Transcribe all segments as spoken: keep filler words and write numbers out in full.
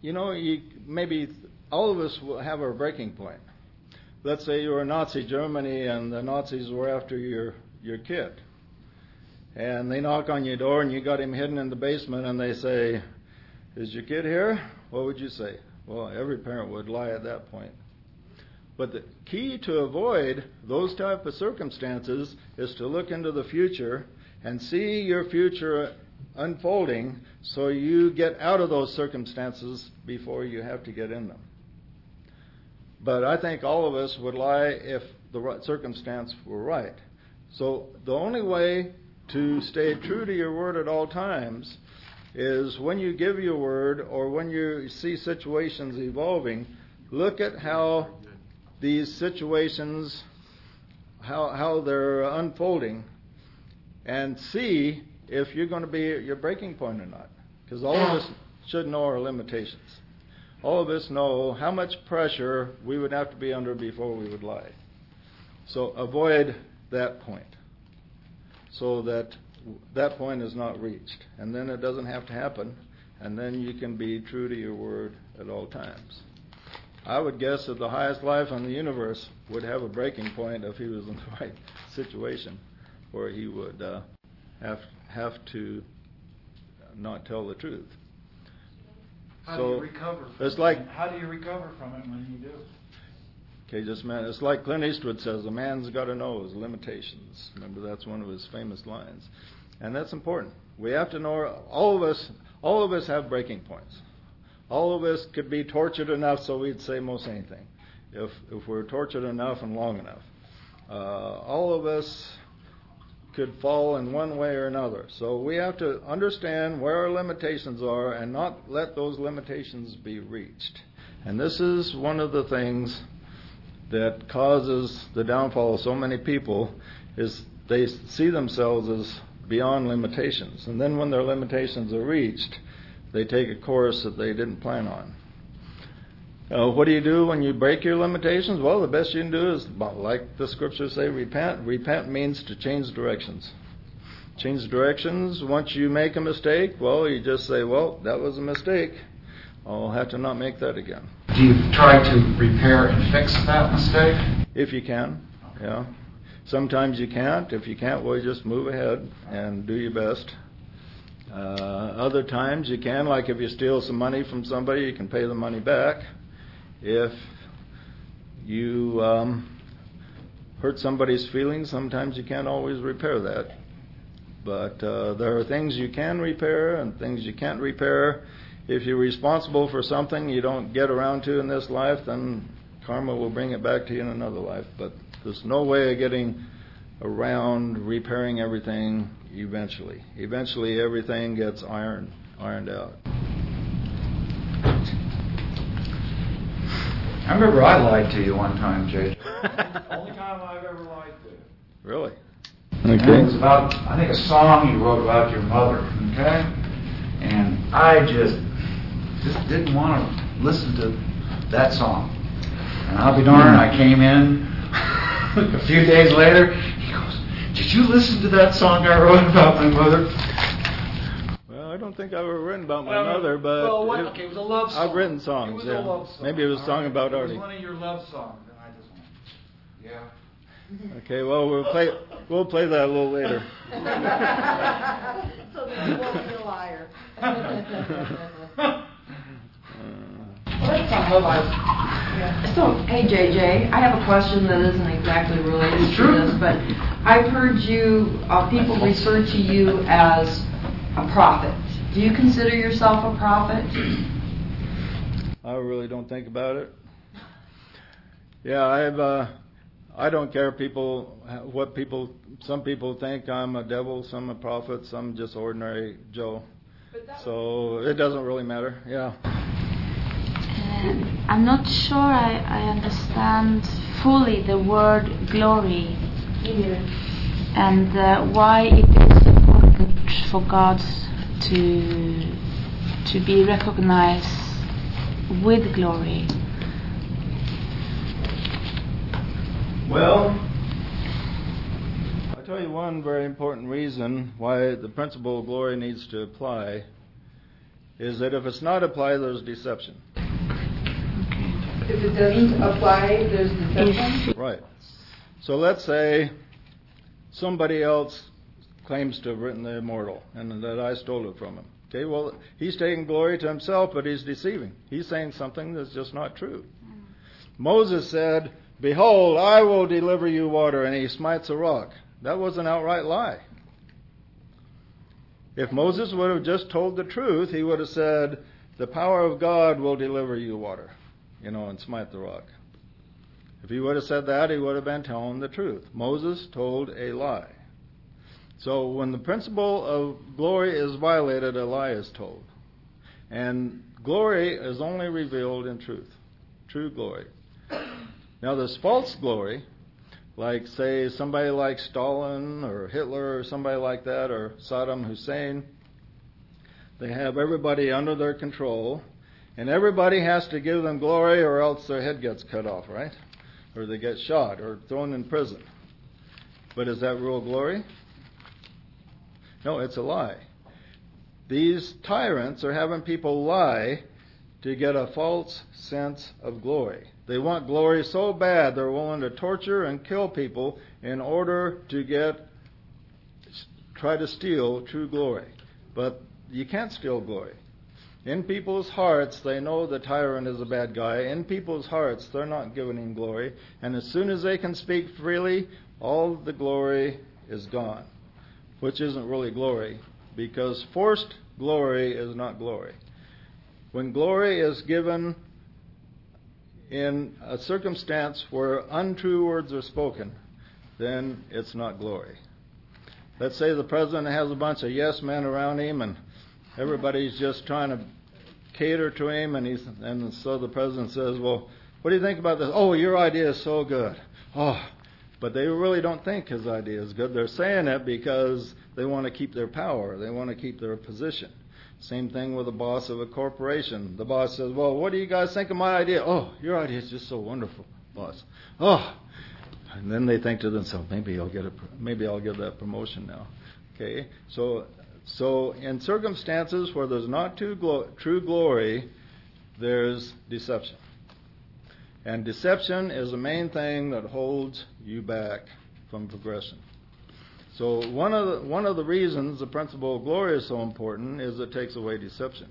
you know, you, maybe all of us will have our breaking point. Let's say you were in Nazi Germany and the Nazis were after your, your kid. And they knock on your door and you got him hidden in the basement and they say, is your kid here? What would you say? Well, every parent would lie at that point. But the key to avoid those type of circumstances is to look into the future and see your future unfolding so you get out of those circumstances before you have to get in them. But I think all of us would lie if the right circumstance were right. So the only way to stay true to your word at all times is when you give your word or when you see situations evolving, look at how these situations, how how they're unfolding, and see if you're going to be at your breaking point or not. Because all of us should know our limitations. All of us know how much pressure we would have to be under before we would lie. So avoid that point so that that point is not reached. And then it doesn't have to happen. And then you can be true to your word at all times. I would guess that the highest life in the universe would have a breaking point if he was in the right situation where he would uh, have have to not tell the truth. How so do you recover? From it's like it? How do you recover from it when you do? Okay, just a minute. It's like Clint Eastwood says, a man's got to know his limitations. Remember, that's one of his famous lines. And that's important. We have to know, all of us, all of us have breaking points. All of us could be tortured enough so we'd say most anything, if if we're tortured enough and long enough. Uh, all of us could fall in one way or another. So we have to understand where our limitations are and not let those limitations be reached. And this is one of the things that causes the downfall of so many people, is they see themselves as beyond limitations. And then when their limitations are reached, they take a course that they didn't plan on. Uh, what do you do when you break your limitations? Well, the best you can do is, like the scriptures say, repent. Repent means to change directions. Change directions. Once you make a mistake, well, you just say, well, that was a mistake. I'll have to not make that again. Do you try to repair and fix that mistake? If you can, yeah. Sometimes you can't. If you can't, well, you just move ahead and do your best. Uh, other times you can, like if you steal some money from somebody, you can pay the money back. If you um, hurt somebody's feelings, sometimes you can't always repair that. But uh, there are things you can repair and things you can't repair. If you're responsible for something you don't get around to in this life, then karma will bring it back to you in another life. But there's no way of getting around repairing everything eventually. Eventually everything gets ironed, ironed out. I remember I lied to you one time, J J. Only time I've ever lied to you. Really? Okay. And it was about, I think, a song you wrote about your mother, okay? And I just, just didn't want to listen to that song. And I'll be darned, I came in a few days later, he goes, did you listen to that song I wrote about my mother? Well, I don't think I've ever written about my well, mother, but well, what, it, okay, it was a love song. I've written songs, it was yeah. A love song. Maybe it was a song right. about Artie. It was one of your love songs, and I just went, yeah. Okay, well, we'll play we'll play that a little later. So that you won't be a liar. Well, that's not what I- yeah. So, hey, J J, I have a question that isn't exactly related to this, but I've heard you, uh, people refer to you as a prophet. Do you consider yourself a prophet? I really don't think about it. Yeah, I've. Uh, I don't care people what people. Some people think I'm a devil, some a prophet, some just ordinary Joe. So it doesn't really matter. Yeah. Uh, I'm not sure I, I understand fully the word glory Yeah. and uh, why it is important for God to to be recognized with glory. Well, I'll tell you one very important reason why the principle of glory needs to apply is that if it's not applied, there's deception. If it doesn't apply, there's deception? Right. So let's say somebody else claims to have written the immortal and that I stole it from him. Okay, well, he's taking glory to himself, but he's deceiving. He's saying something that's just not true. Mm. Moses said, "Behold, I will deliver you water," and he smites a rock. That was an outright lie. If Moses would have just told the truth, he would have said, "The power of God will deliver you water," you know, and smite the rock. If he would have said that, he would have been telling the truth. Moses told a lie. So when the principle of glory is violated, a lie is told. And glory is only revealed in truth, true glory. Now there's false glory, like say somebody like Stalin or Hitler or somebody like that, or Saddam Hussein. They have everybody under their control, and everybody has to give them glory or else their head gets cut off, right? Or they get shot or thrown in prison. But is that real glory? No, it's a lie. These tyrants are having people lie to get a false sense of glory. They want glory so bad they're willing to torture and kill people in order to get, try to steal true glory. But you can't steal glory. In people's hearts, they know the tyrant is a bad guy. In people's hearts, they're not giving him glory. And as soon as they can speak freely, all the glory is gone. Which isn't really glory, because forced glory is not glory. When glory is given in a circumstance where untrue words are spoken, then it's not glory. Let's say the president has a bunch of yes men around him and everybody's just trying to cater to him, and he's and so the president says, "Well, what do you think about this?" "Oh, your idea is so good." "Oh." But they really don't think his idea is good. They're saying it because they want to keep their power. They want to keep their position. Same thing with the boss of a corporation. The boss says, "Well, what do you guys think of my idea?" "Oh, your idea is just so wonderful, boss." "Oh." And then they think to themselves, maybe I'll get a, maybe I'll get that promotion now. Okay? So so in circumstances where there's not true, glo- true glory, there's deception. And deception is the main thing that holds you back from progression. So one of the, one of the reasons the principle of glory is so important is it takes away deception.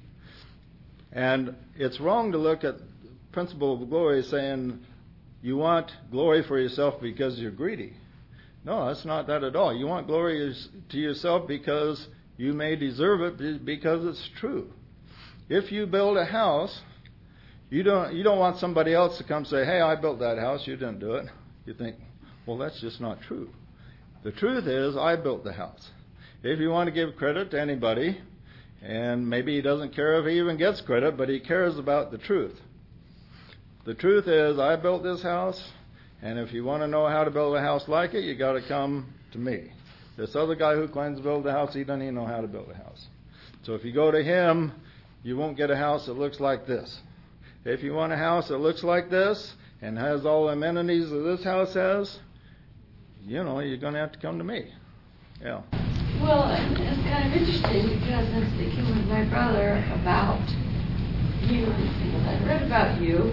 And it's wrong to look at the principle of glory saying you want glory for yourself because you're greedy. No, that's not that at all. You want glory to yourself because you may deserve it because it's true. If you build a house, You don't you don't want somebody else to come say, "Hey, I built that house, you didn't do it." You think, well, that's just not true. The truth is, I built the house. If you want to give credit to anybody, and maybe he doesn't care if he even gets credit, but he cares about the truth. The truth is, I built this house, and if you want to know how to build a house like it, you got to come to me. This other guy who claims to build a house, he doesn't even know how to build a house. So if you go to him, you won't get a house that looks like this. If you want a house that looks like this and has all the amenities that this house has, you know, you're going to have to come to me. Yeah. Well, it's kind of interesting because I'm speaking with my brother about you and things I read about you.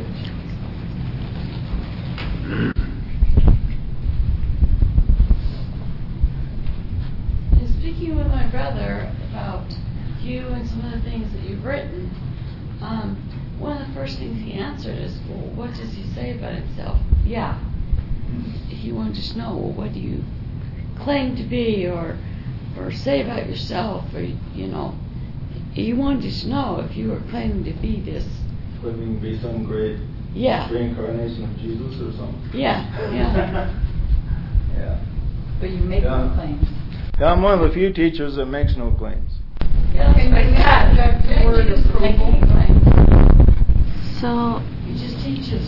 And speaking with my brother about you and some of the things that you've written, um, one of the first things he answered is, well, what does he say about himself? Yeah. He wanted to know, well, what do you claim to be or or say about yourself? Or, you know, he wanted to know if you were claiming to be this. Claiming to be some great yeah. reincarnation of Jesus or something. Yeah, yeah. yeah. But you make yeah. no claims. Yeah, I'm one of the few teachers that makes no claims. Yeah, okay, but yeah, the word of making claims. So he just teaches.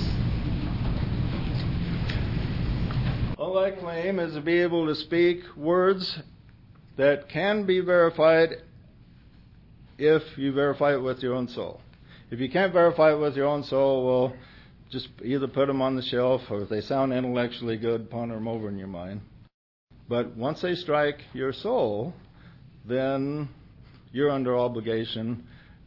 All I claim is to be able to speak words that can be verified if you verify it with your own soul. If you can't verify it with your own soul, well, just either put them on the shelf, or if they sound intellectually good, ponder them over in your mind. But once they strike your soul, then you're under obligation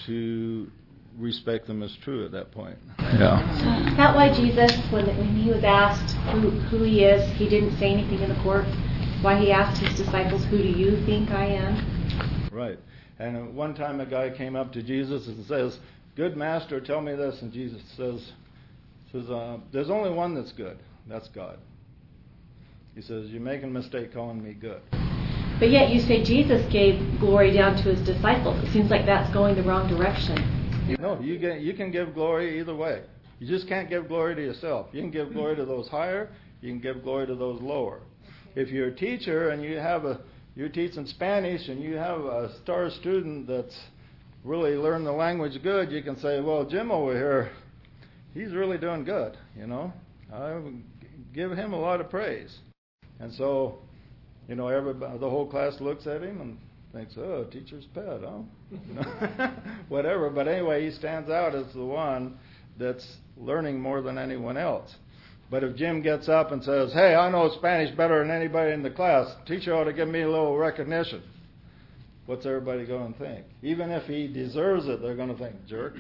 to respect them as true at that point. Yeah. Is that why Jesus, when, when he was asked who, who he is, he didn't say anything in the court? Why he asked his disciples, who do you think I am? Right. And one time a guy came up to Jesus and says, "Good master, tell me this." And Jesus says, says uh, "There's only one that's good. That's God." He says, "You're making a mistake calling me good." But yet you say Jesus gave glory down to his disciples. It seems like that's going the wrong direction. No, you get, you can give glory either way. You just can't give glory to yourself. You can give glory to those higher. You can give glory to those lower. If you're a teacher and you have a you're teaching Spanish and you have a star student that's really learned the language good, you can say, "Well, Jim over here, he's really doing good. You know, I give him a lot of praise." And so, you know, everybody, the whole class looks at him and thinks, "Oh, teacher's pet, huh?" You know? Whatever. But anyway, he stands out as the one that's learning more than anyone else. But if Jim gets up and says, "Hey, I know Spanish better than anybody in the class. Teacher ought to give me a little recognition," what's everybody going to think? Even if he deserves it, they're going to think, "Jerk."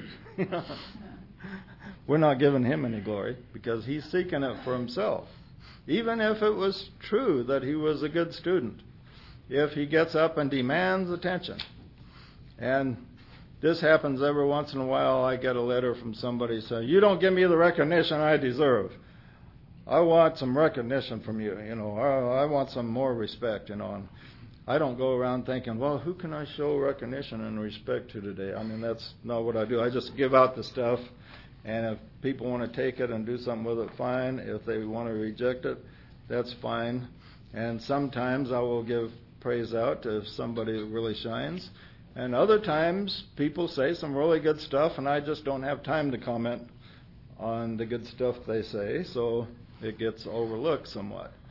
We're not giving him any glory because he's seeking it for himself. Even if it was true that he was a good student, if he gets up and demands attention. And this happens every once in a while. I get a letter from somebody saying, "You don't give me the recognition I deserve. I want some recognition from you. You know, I, I want some more respect." You know, and I don't go around thinking, "Well, who can I show recognition and respect to today?" I mean, that's not what I do. I just give out the stuff, and if people want to take it and do something with it, fine. If they want to reject it, that's fine. And sometimes I will give praise out if somebody really shines. And other times, people say some really good stuff, and I just don't have time to comment on the good stuff they say, so it gets overlooked somewhat.